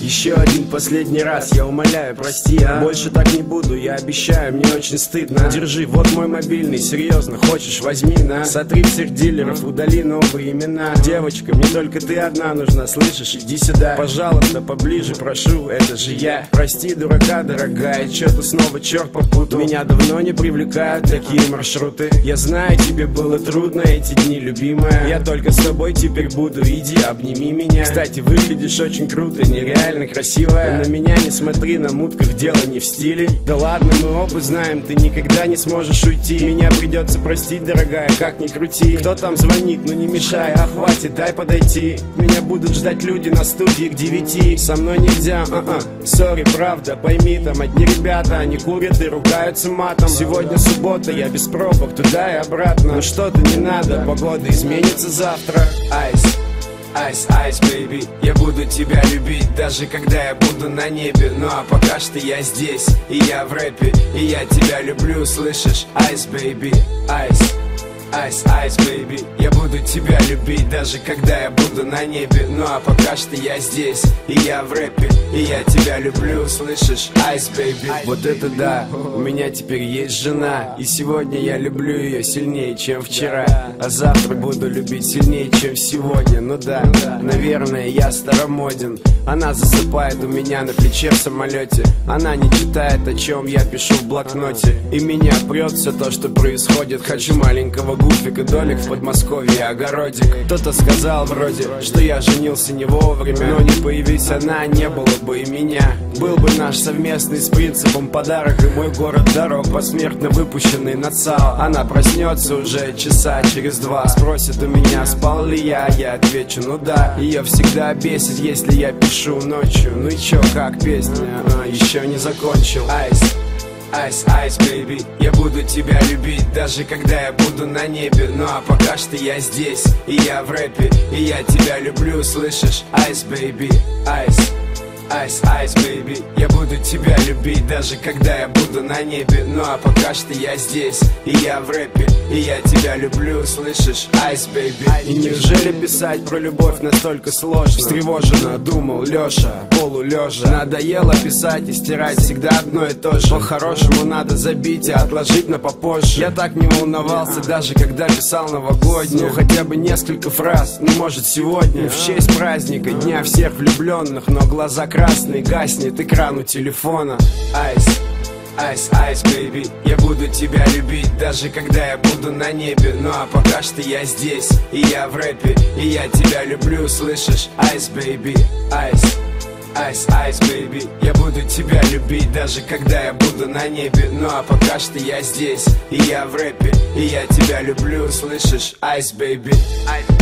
Еще один последний раз, я умоляю, прости, больше так не буду, я обещаю, мне очень стыдно. Держи, вот мой мобильный, серьезно, хочешь, возьми, на. Сотри всех дилеров, удали новые имена. Девочка, мне только ты одна нужна, слышишь, иди сюда. Пожалуйста, поближе, прошу, это же я. Прости, дурака, дорогая, чё-то снова черт попутал. Меня давно не привлекают такие маршруты. Я знаю, тебе было трудно эти дни, любимая. Я только с тобой теперь буду, иди, обними меня. Кстати, выглядишь очень круто, нереально красивая. На меня не смотри, на мутках дело не в стиле. Да ладно, мы оба знаем, ты никогда не сможешь уйти. Меня придется простить, дорогая, как ни крути. Кто там звонит, ну не мешай, а хватит, дай подойти. Меня будут ждать люди на студии к 9. Со мной нельзя, сори, правда, пойми, там одни ребята, они курят и ругаются матом. Сегодня суббота, я без пробок, туда и обратно. Ну что-то не надо, погода изменится завтра. Айс, айс, айс, бэйби, я буду тебя любить, даже когда я буду на небе. Ну а пока что я здесь, и я в рэпе, и я тебя люблю, слышишь? Айс, бэйби, айс. Айс, айс, бэйби, я буду тебя любить, даже когда я буду на небе. Ну а пока что я здесь, и я в рэпе, и я тебя люблю, слышишь? Айс, бэйби. Вот это да, у меня теперь есть жена, и сегодня я люблю ее сильнее, чем вчера. А завтра буду любить сильнее, чем сегодня. Ну да, наверное, я старомоден. Она засыпает у меня на плече в самолете. Она не читает, о чем я пишу в блокноте. И меня прет все то, что происходит. Хочу маленького гуфика, долик в Подмосковье, огородик. Кто-то сказал вроде, что я женился не вовремя. Но не появись она, не было бы и меня. Был бы наш совместный с принципом подарок. И мой город дорог, посмертно выпущенный на ЦАО. Она проснется уже часа через 2. Спросит у меня, спал ли я отвечу, ну да. Ее всегда бесит, если я пишу ночью. Ну и чё, как песня, еще не закончил. Айс, айс, айс, бэйби, я буду тебя любить, даже когда я буду на небе. Ну а пока что я здесь, и я в рэпе, и я тебя люблю, слышишь? Айс, бэйби, айс. Айс, айс, бэйби, я буду тебя любить, даже когда я буду на небе. Ну а пока что я здесь, и я в рэпе, и я тебя люблю, слышишь? Айс, бэйби. И неужели писать про любовь настолько сложно? Встревоженно думал Леша, полулежа. Надоело писать и стирать всегда одно и то же. По-хорошему надо забить и отложить на попозже. Я так не волновался, даже когда писал новогоднюю. Ну хотя бы несколько фраз, ну может сегодня. В честь праздника, дня всех влюбленных, но глаза красный, гаснет экран у телефона. Айс, айс, айс, бэйби, я буду тебя любить, даже когда я буду на небе. Ну а пока что я здесь, и я в рэпе, и я тебя люблю, слышишь? Айс, бэйби, айс. Айс, айс, бэйби, я буду тебя любить, даже когда я буду на небе. Ну а пока что я здесь, и я в рэпе, и я тебя люблю, слышишь? Айс, бэйби.